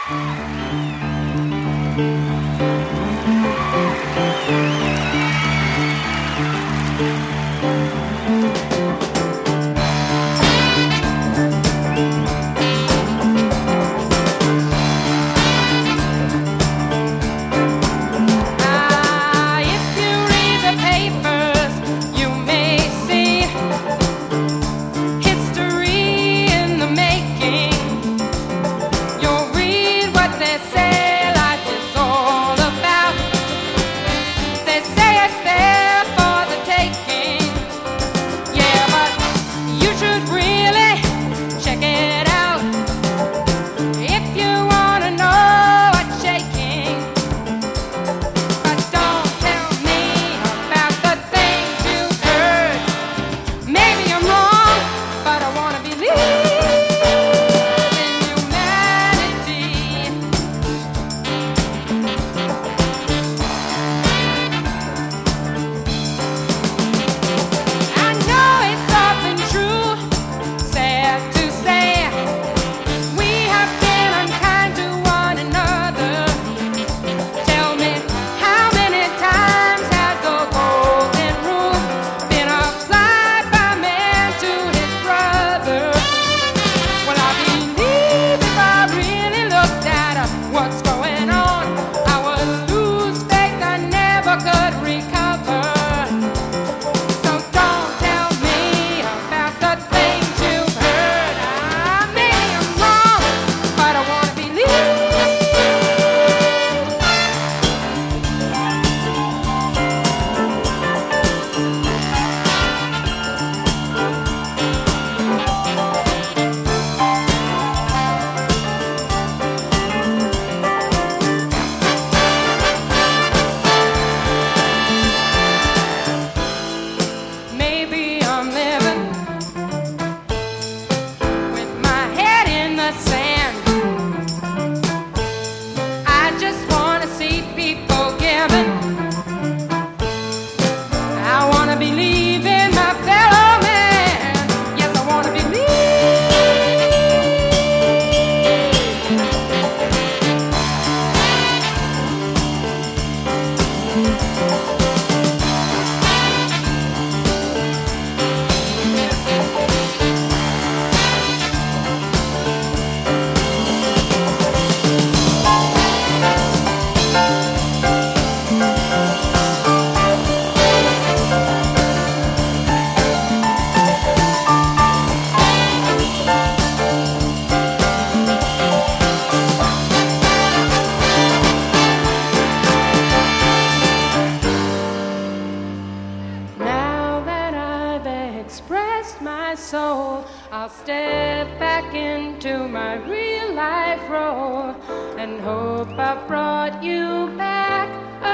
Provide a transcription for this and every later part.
expressed my soul, I'll step back into my real life role and hope I brought you back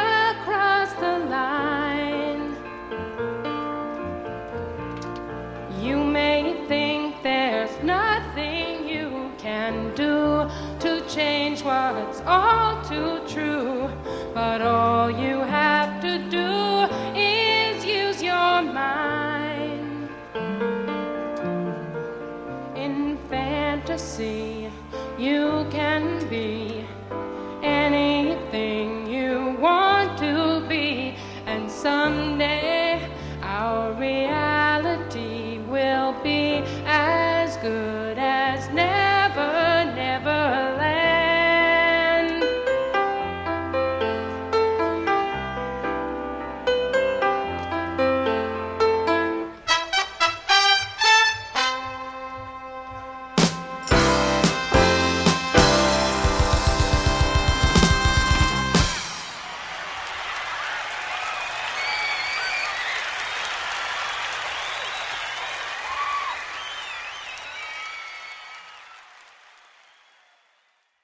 across the line. You may think there's nothing you can do to change what's all too true, but all you have to do is use your mind. In fantasy, you can be anything you want to be, and someday our reality will be as good.